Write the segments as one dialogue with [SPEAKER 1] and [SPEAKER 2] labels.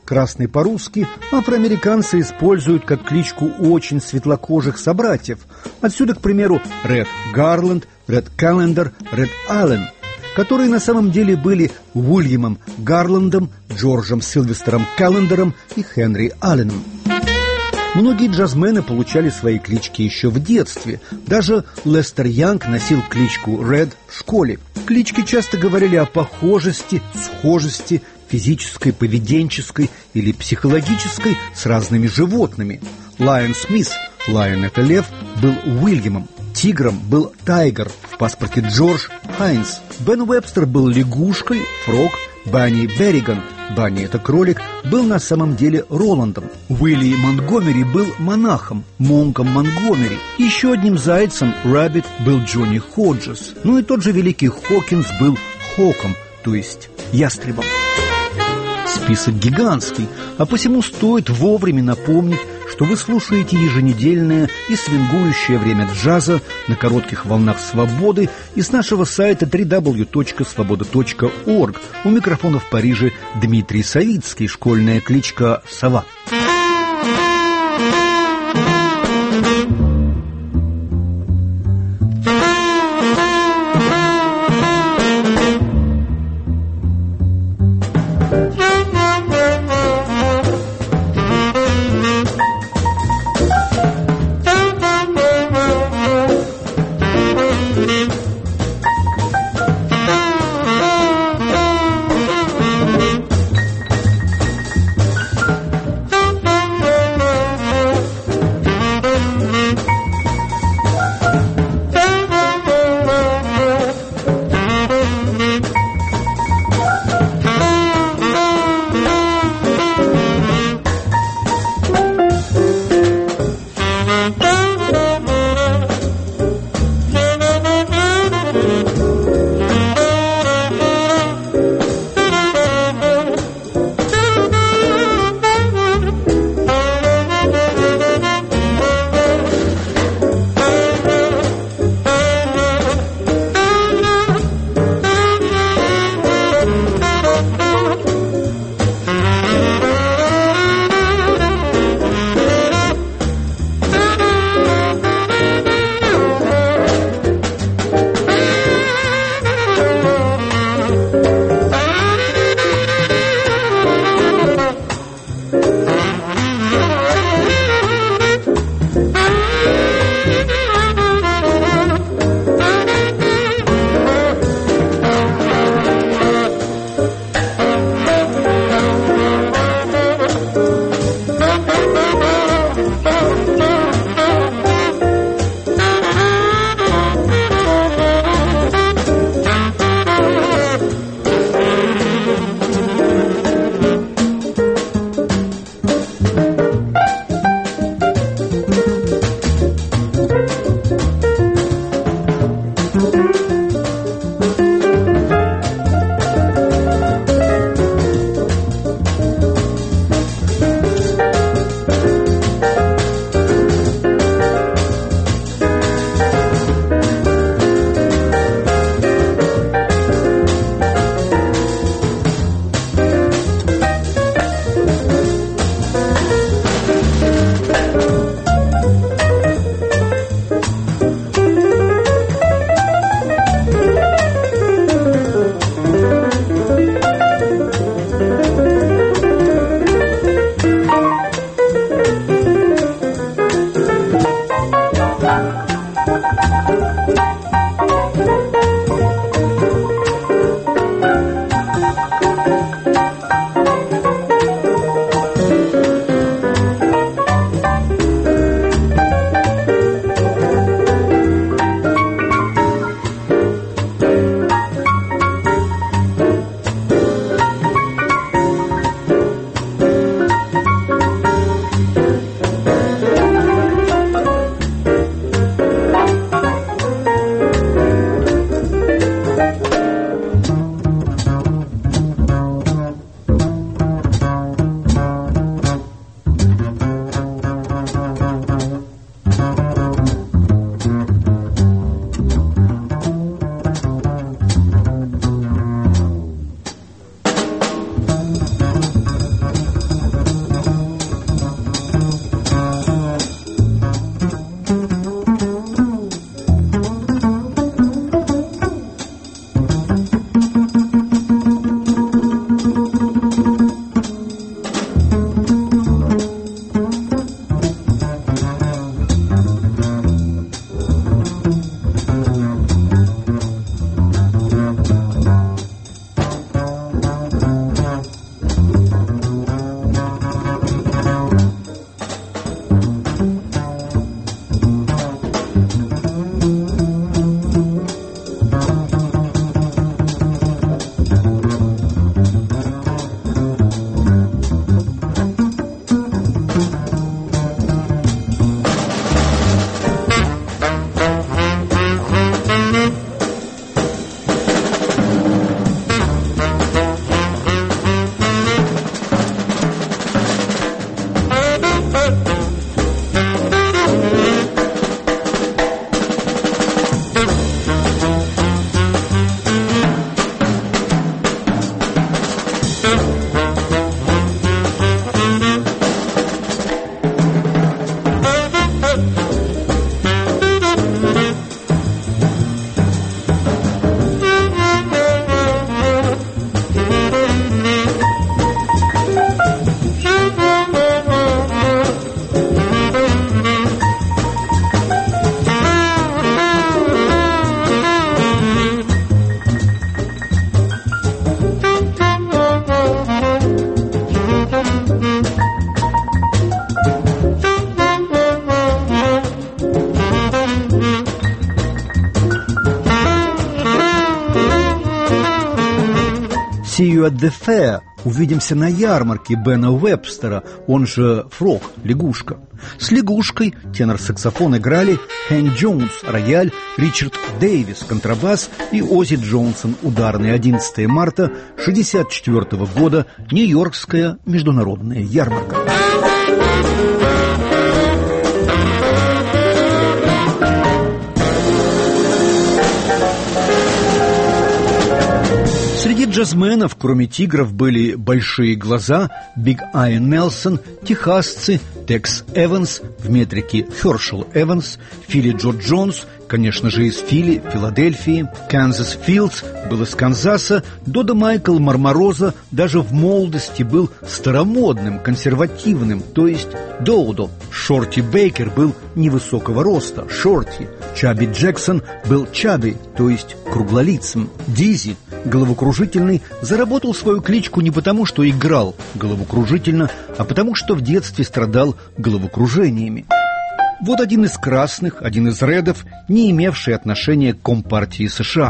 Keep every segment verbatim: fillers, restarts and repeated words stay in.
[SPEAKER 1] красный по-русски, афроамериканцы используют как кличку очень светлокожих собратьев. Отсюда, к примеру, Ред Гарланд, Ред Календер, Ред Аллен, которые на самом деле были Уильямом Гарландом, Джорджем Сильвестером Календером и Хенри Алленом. Многие джазмены получали свои клички еще в детстве. Даже Лестер Янг носил кличку Ред в школе. Клички часто говорили о похожести, схожести, физической, поведенческой или психологической с разными животными. Лайон Смит, Лайон — это лев, был Уильямом. Тигром был Тайгер, в паспорте Джордж Хайнс. Бен Уэбстер был лягушкой, Фрог. Банни Берриган, Банни — это кролик, был на самом деле Роландом. Уилли Монтгомери был монахом, монком Монтгомери. Еще одним зайцем, Рэббит, был Джонни Ходжес. Ну и тот же великий Хокинс был Хоком, то есть ястребом. Список гигантский, а посему стоит вовремя напомнить, что вы слушаете еженедельное и свингующее время джаза на коротких волнах свободы и с нашего сайта дабл ю дабл ю дабл ю точка свобода точка орг. У микрофона в Париже Дмитрий Савицкий, школьная кличка Сова. «See you at the fair» – «Увидимся на ярмарке» Бена Уэбстера, он же Фрог, лягушка. С лягушкой тенор-саксофон играли Хэнк Джонс, рояль, Ричард Дэвис, контрабас и Оззи Джонсон, ударный. Одиннадцатого марта шестьдесят четвёртого года, Нью-Йоркская международная ярмарка. Среди джазменов, кроме тигров, были «Большие глаза», Биг Ай Нелсон, техасцы, Текс Эванс, в метрике Хершел Эванс, Филли Джо Джонс, конечно же, из Филли, Филадельфии, Канзас Филдс был из Канзаса, Додо Майкл Мармороза даже в молодости был старомодным, консервативным, то есть Доудо. Шорти Бейкер был невысокого роста, Шорти. Чаби Джексон был Чаби, то есть круглолицым. Дизи, головокружительный, заработал свою кличку не потому, что играл головокружительно, а потому, что в детстве страдал головокружениями. Вот один из красных, один из редов, не имевший отношения к Компартии США.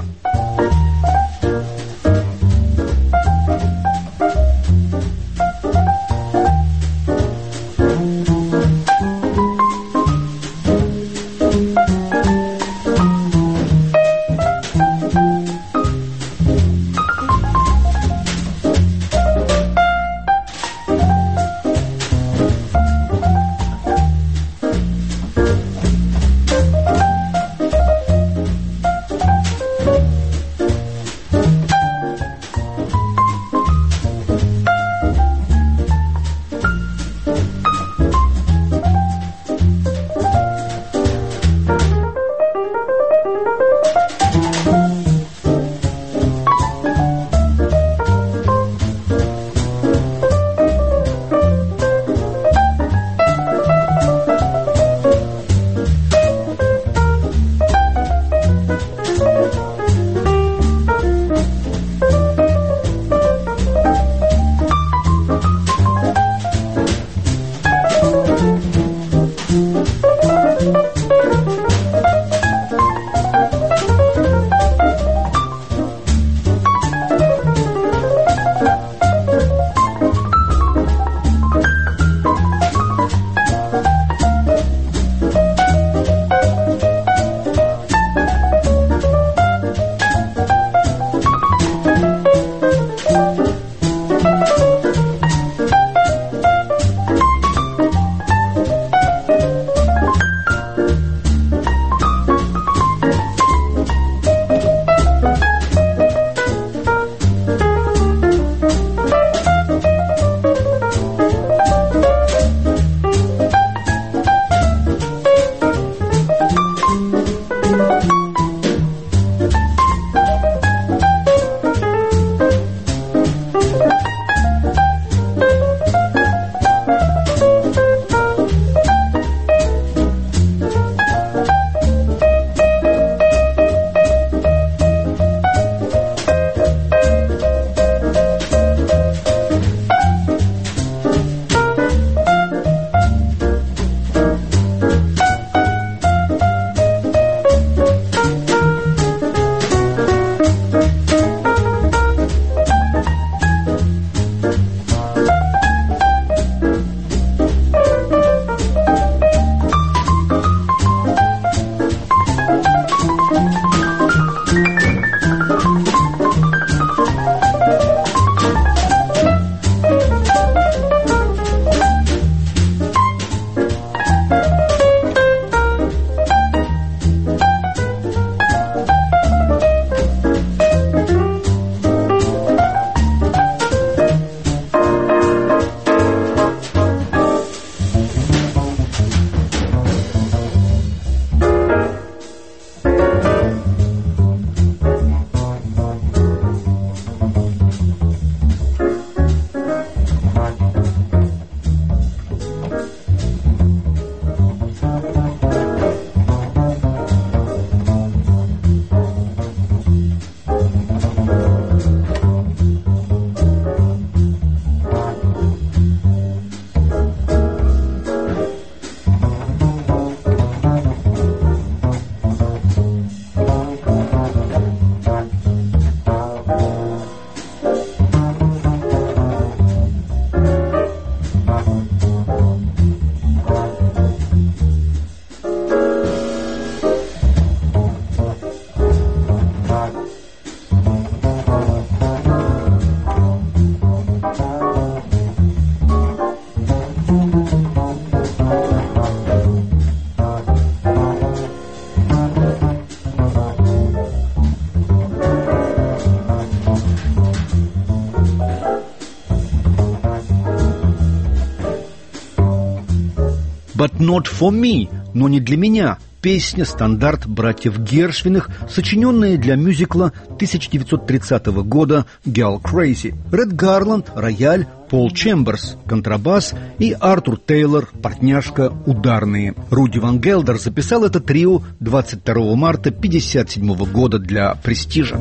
[SPEAKER 1] not for me, но не для меня. Песня «Стандарт» братьев Гершвиных, сочиненная для мюзикла тысяча девятьсот тридцатого года «Girl Crazy». Ред Гарланд – рояль, Пол Чемберс – контрабас и Артур Тейлор – партняшка ударные. Руди Ван Гелдер записал это трио двадцать второго марта тысяча девятьсот пятьдесят седьмого года для «Престижа».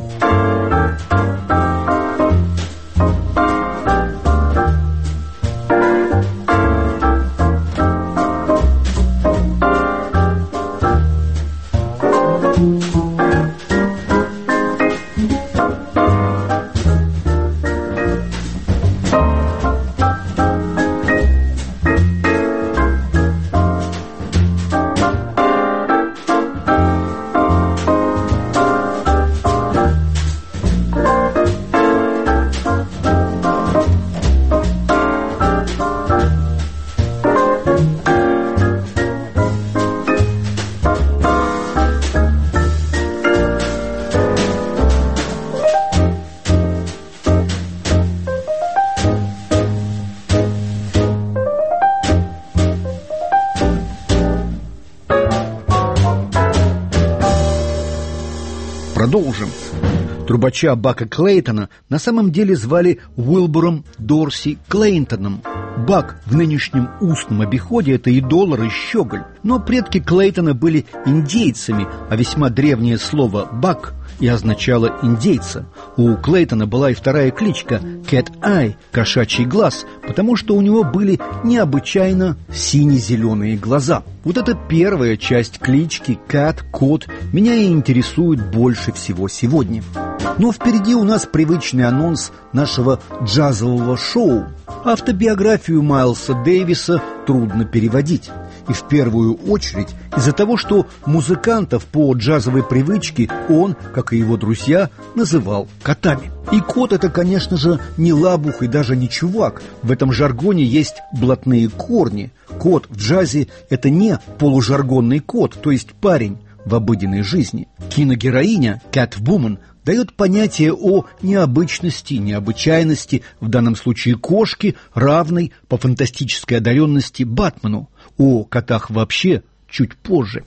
[SPEAKER 1] Продолжим. Трубача Бака Клейтона на самом деле звали Уилбуром Дорси Клейнтоном. Бак в нынешнем устном обиходе – это и доллар, и щеголь. Но предки Клейтона были индейцами, а весьма древнее слово «бак» и означало «индейца». У Клейтона была и вторая кличка «Cat Eye» – «кошачий глаз», потому что у него были необычайно сине-зеленые глаза. Вот эта первая часть клички «Cat», «Кот» меня и интересует больше всего сегодня. Но впереди у нас привычный анонс нашего джазового шоу. Автобиографию Майлса Дэвиса трудно переводить. И в первую очередь из-за того, что музыкантов по джазовой привычке он, как и его друзья, называл котами. И кот — это, конечно же, не лабух и даже не чувак. В этом жаргоне есть блатные корни. Кот в джазе — это не полужаргонный кот, то есть парень в обыденной жизни. Киногероиня Catwoman дает понятие о необычности, необычайности, в данном случае кошки, равной по фантастической одаренности Батману. О котах вообще чуть позже.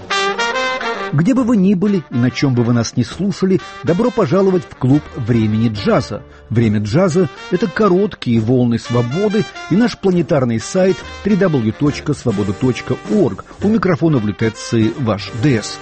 [SPEAKER 1] Где бы вы ни были и на чем бы вы нас ни слушали, добро пожаловать в клуб времени джаза. Время джаза – это короткие волны свободы и наш планетарный сайт дабл ю дабл ю дабл ю точка свобода точка орг. У микрофона в лютеции ваш ДС.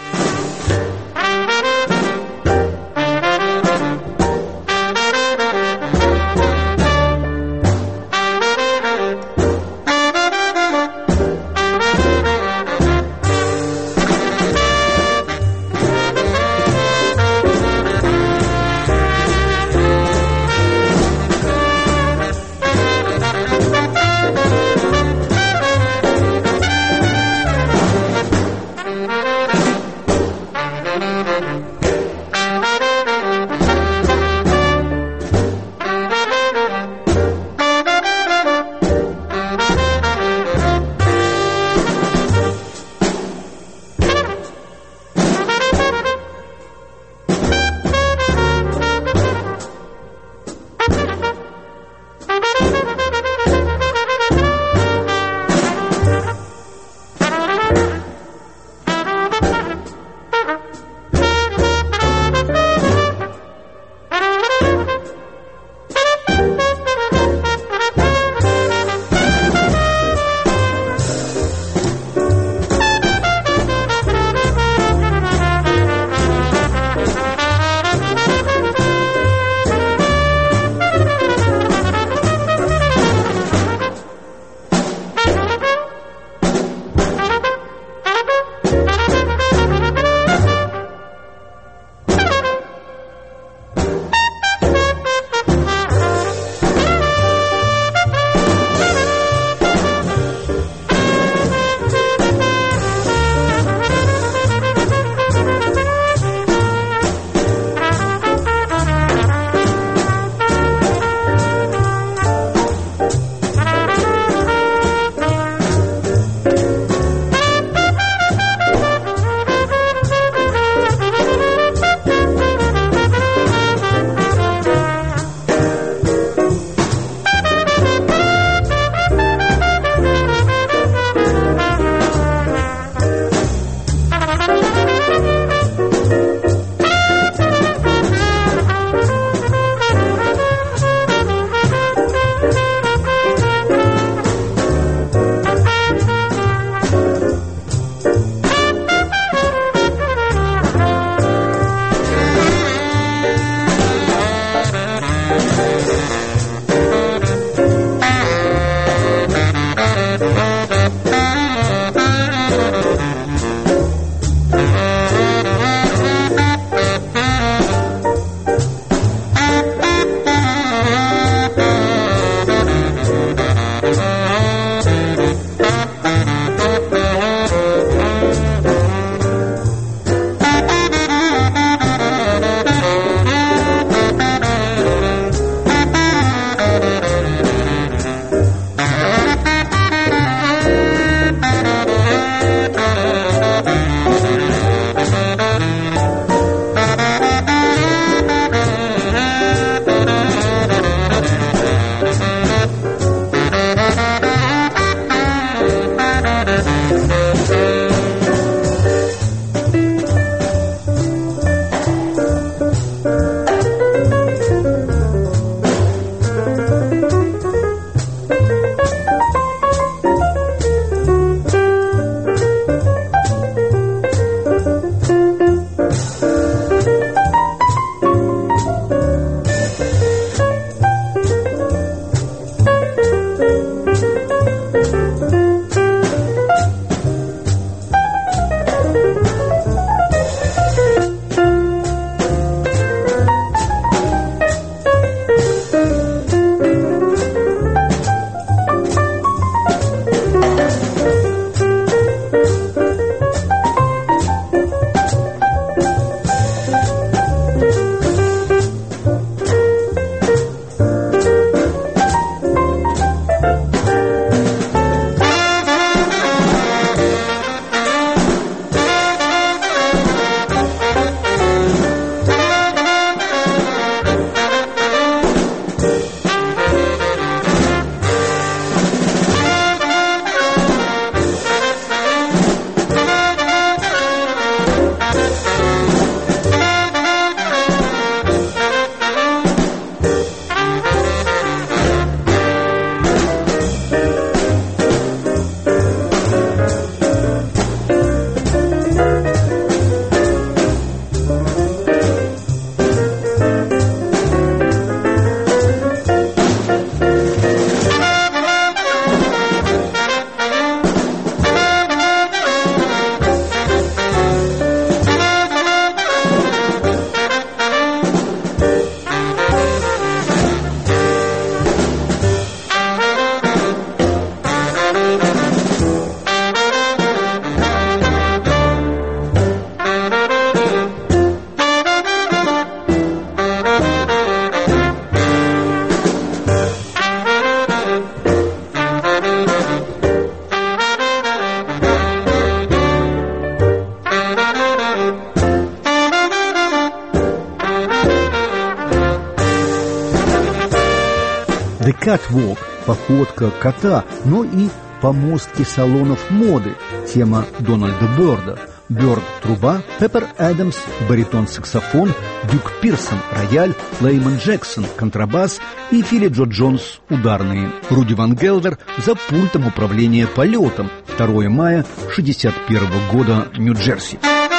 [SPEAKER 1] catwalk, походка кота, но и помостки салонов моды, тема Дональда Бёрда. Бёрд – труба, Пеппер Эдамс – баритон-саксофон, Дюк Пирсон – рояль, Лейман Джексон – контрабас и Филли Джо Джонс – ударные. Руди Ван Гелдер за пультом управления полетом. второго мая шестьдесят первого года, Нью-Джерси.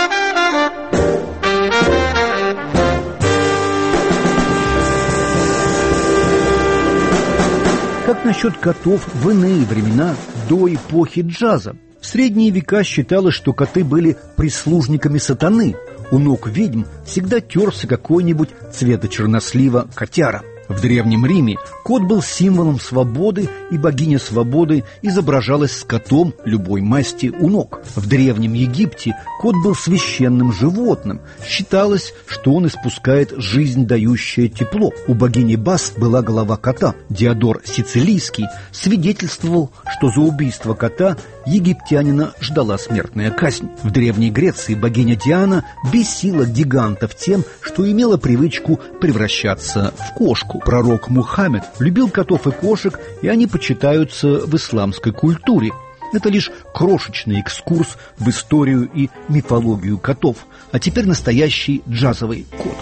[SPEAKER 1] Как насчет котов в иные времена, до эпохи джаза? В средние века считалось, что коты были прислужниками сатаны. У ног ведьм всегда терся какой-нибудь цвета чернослива котяра. В Древнем Риме кот был символом свободы, и богиня свободы изображалась с котом любой масти у ног. В Древнем Египте кот был священным животным. Считалось, что он испускает жизнь дающее тепло. У богини Баст была голова кота. Диодор Сицилийский свидетельствовал, что за убийство кота египтянина ждала смертная казнь. В Древней Греции богиня Диана бесила гигантов тем, что имела привычку превращаться в кошку. Пророк Мухаммед любил котов и кошек, и они почитаются в исламской культуре. Это лишь крошечный экскурс в историю и мифологию котов. А теперь настоящий джазовый кот.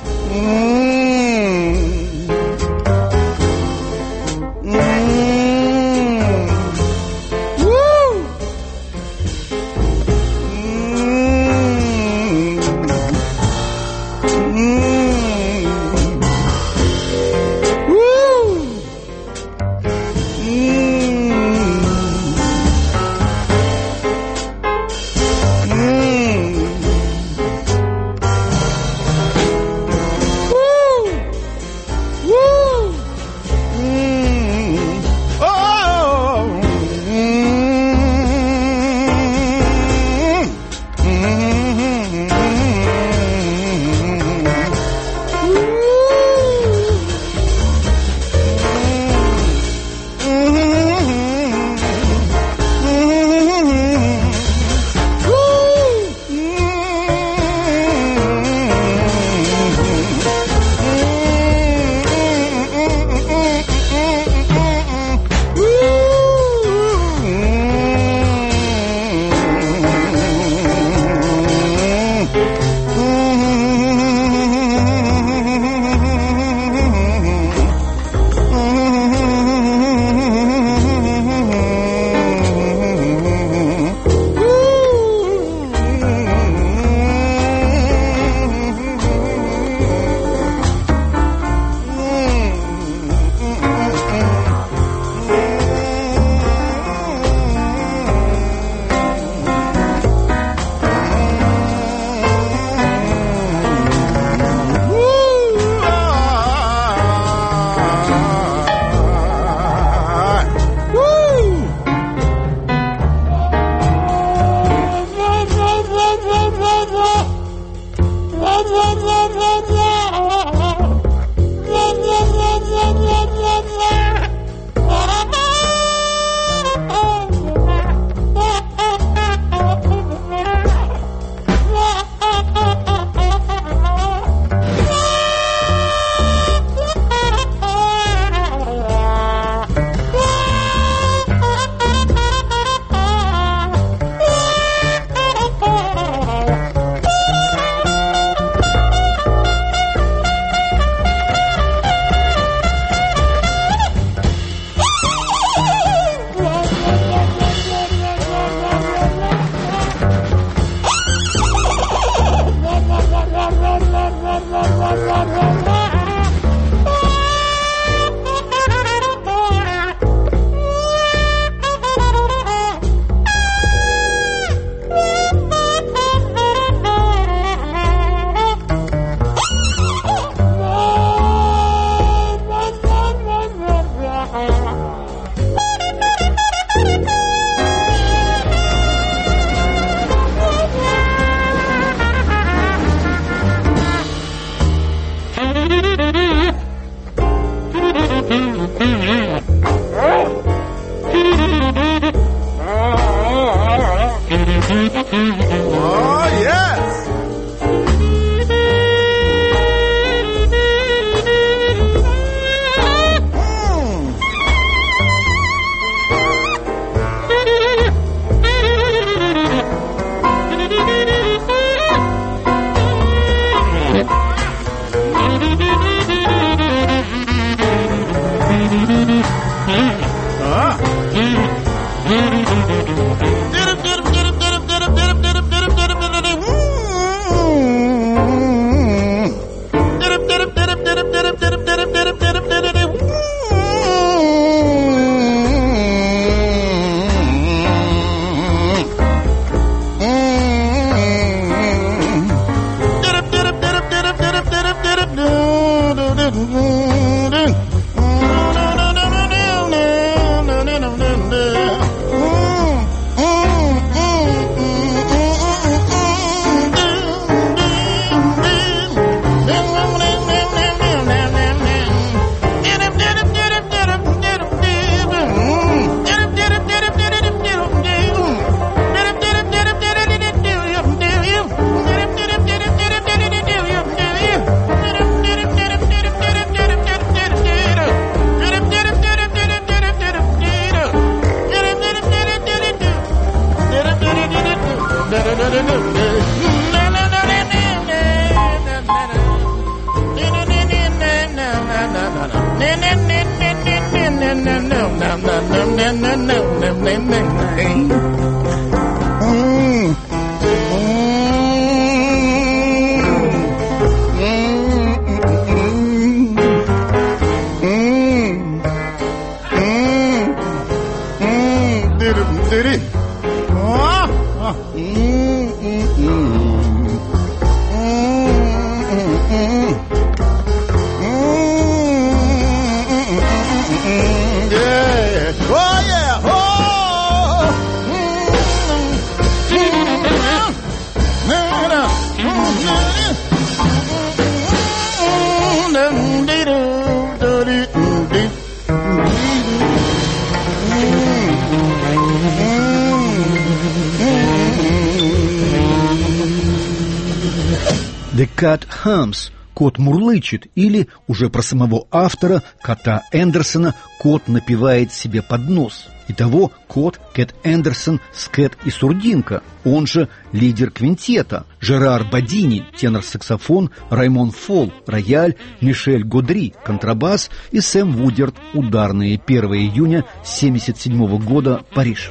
[SPEAKER 1] The cat hums, кот мурлычет, или, уже про самого автора, кота Эндерсона, кот напевает себе под нос. Итого, кот Кэт Эндерсон с Кэт и Сурдинка, он же лидер квинтета, Жерар Бодини, тенор-саксофон, Раймон Фолл, рояль, Мишель Годри, контрабас и Сэм Вудерт, ударные, первого июня семьдесят седьмого года, Париж.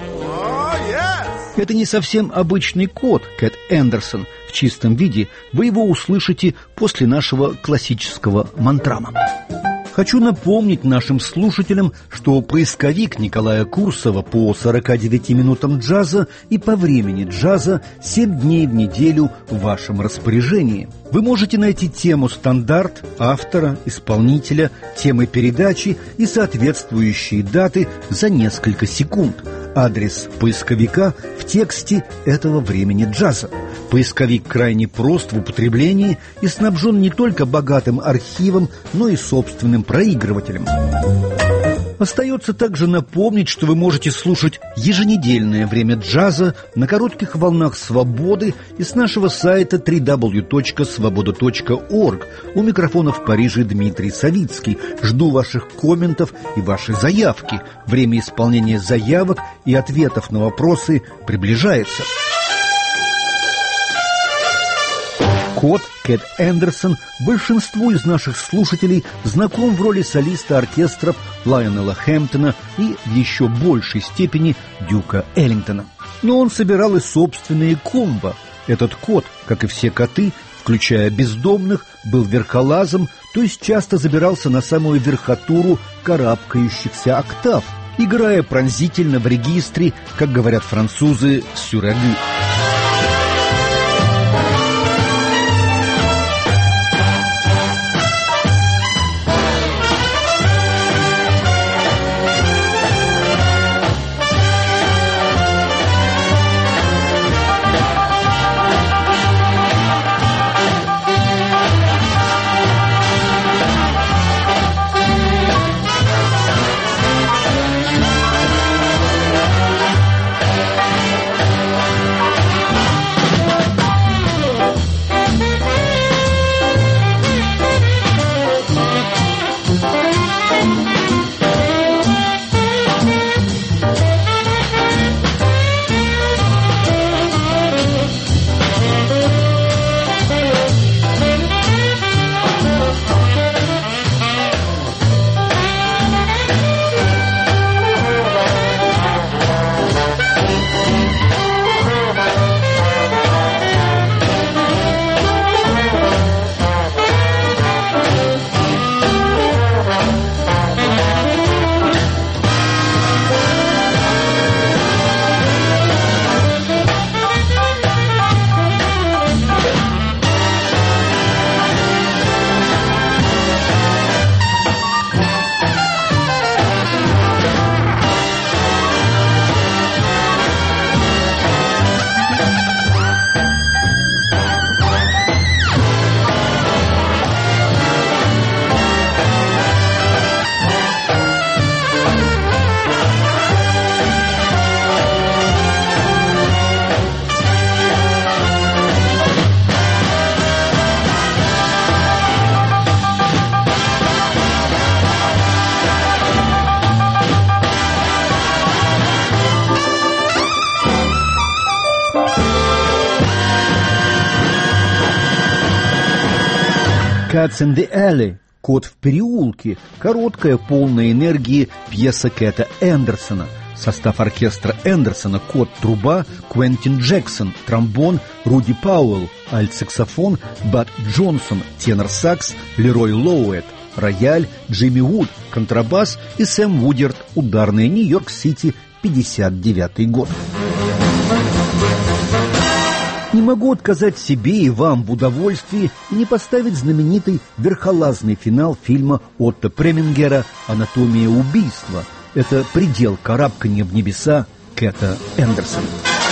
[SPEAKER 1] Это не совсем обычный кот Кэт Эндерсон. В чистом виде вы его услышите после нашего классического мантрама. Хочу напомнить нашим слушателям, что поисковик Николая Курсова по сорока девяти минутам джаза и по времени джаза семь дней в неделю в вашем распоряжении. Вы можете найти тему стандарт, автора, исполнителя, темы передачи и соответствующие даты за несколько секунд. Адрес поисковика в тексте этого времени джаза. Поисковик крайне прост в употреблении и снабжен не только богатым архивом, но и собственным проигрывателем. Остается также напомнить, что вы можете слушать еженедельное время джаза на коротких волнах «Свободы» и с нашего сайта дабл ю дабл ю дабл ю точка свобода точка орг. У микрофона в Париже Дмитрий Савицкий. Жду ваших комментов и ваши заявки. Время исполнения заявок и ответов на вопросы приближается. Кот Кэт Эндерсон большинству из наших слушателей знаком в роли солиста оркестров Лайонела Хэмптона и в еще большей степени Дюка Эллингтона. Но он собирал и собственные комбо. Этот кот, как и все коты, включая бездомных, был верхолазом, то есть часто забирался на самую верхотуру карабкающихся октав, играя пронзительно в регистре, как говорят французы, «сюрагю». Cats in the Alley, «Кот в переулке», короткая, полная энергии пьеса Кэта Эндерсона. Состав оркестра Эндерсона: кот – труба, Квентин Джексон – тромбон, Руди Пауэлл – альт-саксофон, Бад Джонсон – тенор-сакс, Лерой Лоуэт – рояль, Джимми Вуд – контрабас и Сэм Вудерт – ударная, Нью-Йорк-Сити, пятьдесят девятый год. Не могу отказать себе и вам в удовольствии и не поставить знаменитый верхолазный финал фильма Отто Премингера «Анатомия убийства». Это предел карабкания в небеса Кэта Эндерсона.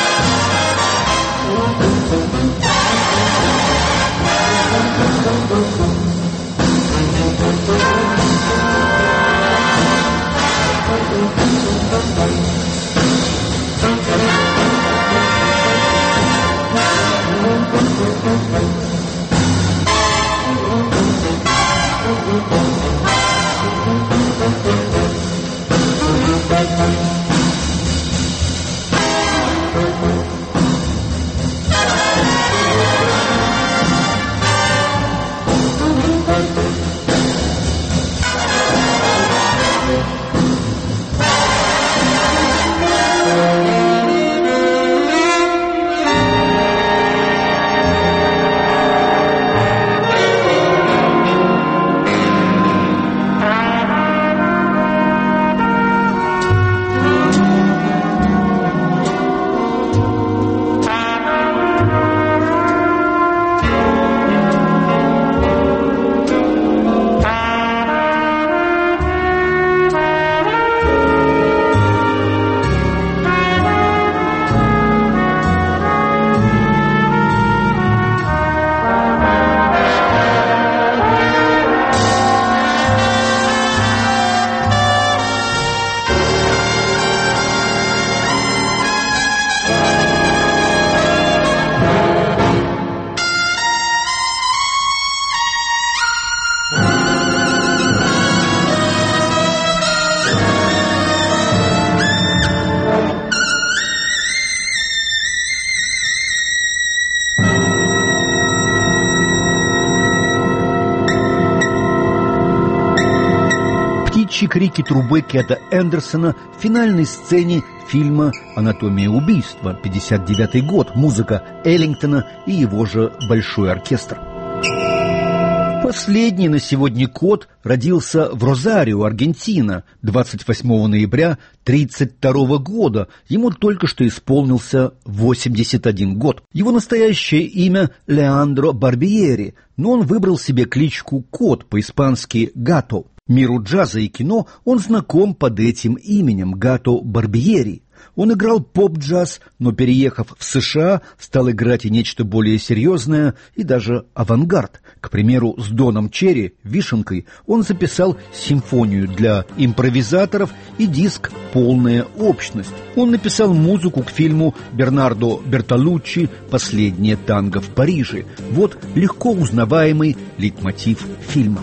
[SPEAKER 1] Крики трубы Кэта Эндерсона в финальной сцене фильма «Анатомия убийства», пятьдесят девятый год, музыка Эллингтона и его же большой оркестр. Последний на сегодня кот родился в Розарио, Аргентина, двадцать восьмого ноября тридцать второго года. Ему только что исполнился восемьдесят один год. Его настоящее имя Леандро Барбиери, но он выбрал себе кличку Кот, по-испански «Гато». Миру джаза и кино он знаком под этим именем Гато Барбиери. Он играл поп-джаз, но, переехав в США, стал играть и нечто более серьезное, и даже авангард. К примеру, с Доном Черри, «Вишенкой», он записал симфонию для импровизаторов и диск «Полная общность». Он написал музыку к фильму Бернардо Бертолуччи «Последнее танго в Париже». Вот легко узнаваемый лейтмотив фильма.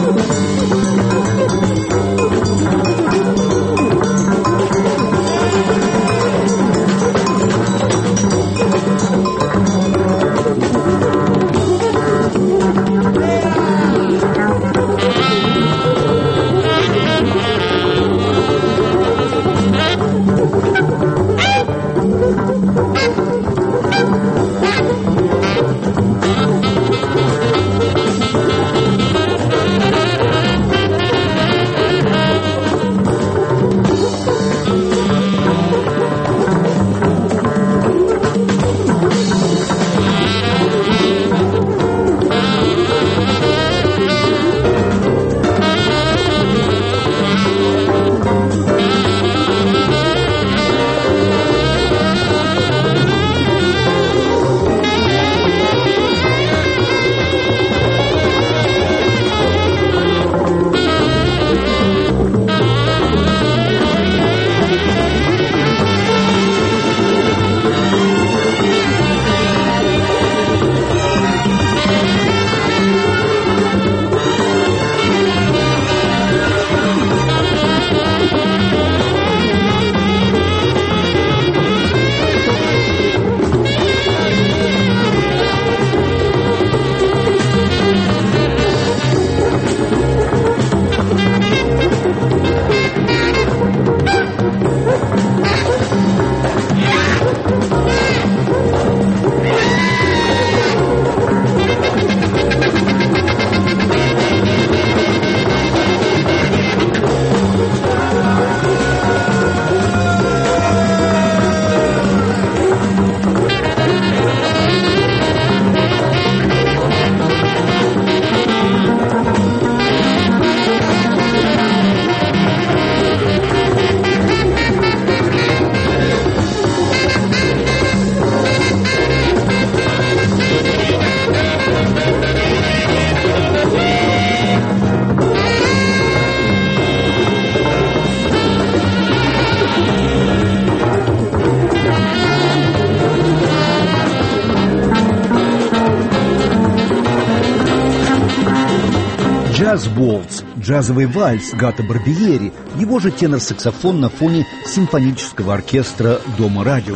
[SPEAKER 1] «Джаз-волтс» – джазовый вальс Гато Барбиери, его же тенор-саксофон на фоне симфонического оркестра Дома радио.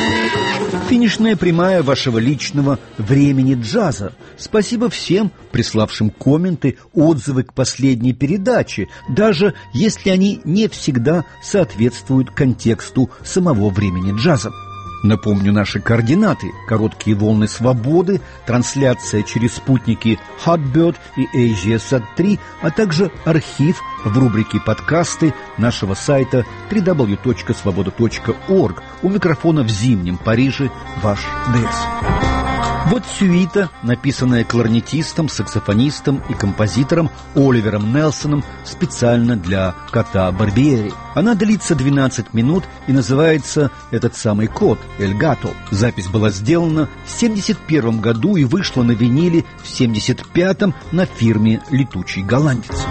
[SPEAKER 1] Финишная прямая вашего личного времени джаза. Спасибо всем, приславшим комменты, отзывы к последней передаче, даже если они не всегда соответствуют контексту самого времени джаза. Напомню наши координаты: короткие волны свободы, трансляция через спутники Hotbird и AsiaSat три, а также архив в рубрике «Подкасты» нашего сайта дабл ю дабл ю дабл ю точка свобода точка орг. У микрофона в зимнем Париже ваш ДЭС. Вот сюита, написанная кларнетистом, саксофонистом и композитором Оливером Нелсоном специально для кота Барбиери. Она длится двенадцать минут и называется «Этот самый кот» «Эль Гато». Запись была сделана в семьдесят первом году и вышла на виниле в семьдесят пятом на фирме «Летучий голландец».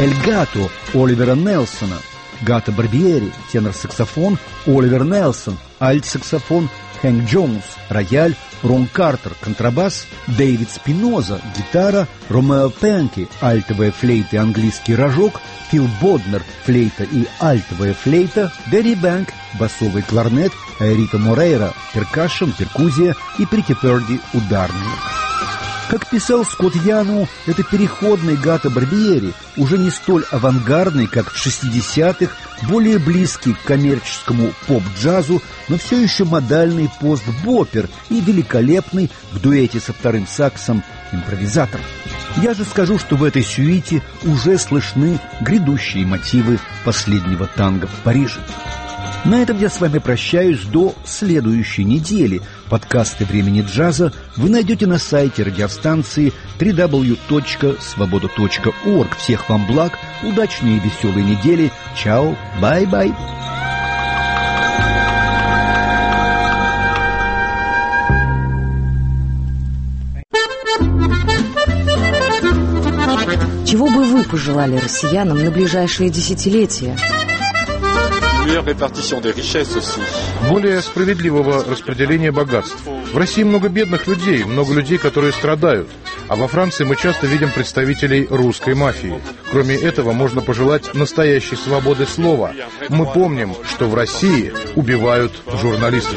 [SPEAKER 1] «Эль Гато» Оливера Нельсона, «Гато Барбиери» тенор-саксофон Оливер Нельсон, альт-саксофон Хэнк Джонс, рояль Рон Картер, контрабас Дэвид Спиноза, гитара Ромео Пенки, альтовая флейта и английский рожок Фил Боднер, флейта и альтовая флейта, Дэдди Бэнк, басовый кларнет, Рита Морейра, перкашн, перкуссия и Прити Перди, ударные. Как писал Скотт Яну, это переходный Гато Барбиери, уже не столь авангардный, как в шестидесятых, более близкий к коммерческому поп-джазу, но все еще модальный пост-боппер и великолепный в дуэте со вторым саксом импровизатор. Я же скажу, что в этой сюите уже слышны грядущие мотивы последнего танго в Париже. На этом я с вами прощаюсь до следующей недели. Подкасты «Времени джаза» вы найдете на сайте радиостанции дабл ю дабл ю дабл ю точка свобода точка орг. Всех вам благ, удачной и веселой недели. Чао, бай-бай.
[SPEAKER 2] Чего бы вы пожелали россиянам на ближайшие десятилетия?
[SPEAKER 3] Более справедливого распределения богатств. В России много бедных людей, много людей, которые страдают. А во Франции мы часто видим представителей русской мафии. Кроме этого, можно пожелать настоящей свободы слова. Мы помним, что в России убивают журналистов.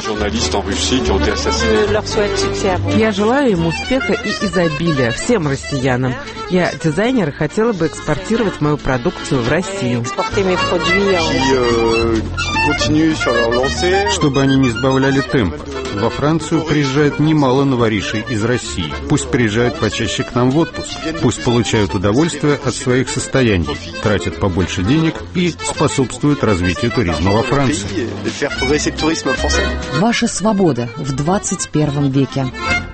[SPEAKER 4] Я желаю им успеха и изобилия всем россиянам. Я, дизайнер, хотела бы экспортировать мою продукцию в Россию.
[SPEAKER 5] Чтобы они не сбавляли темп. Во Францию приезжает немало новоришей из России. Пусть приезжают почаще к нам в отпуск. Пусть получают удовольствие от своих состояний, тратят побольше денег и способствуют развитию туризма во Франции.
[SPEAKER 2] Ваша свобода в двадцать первом веке.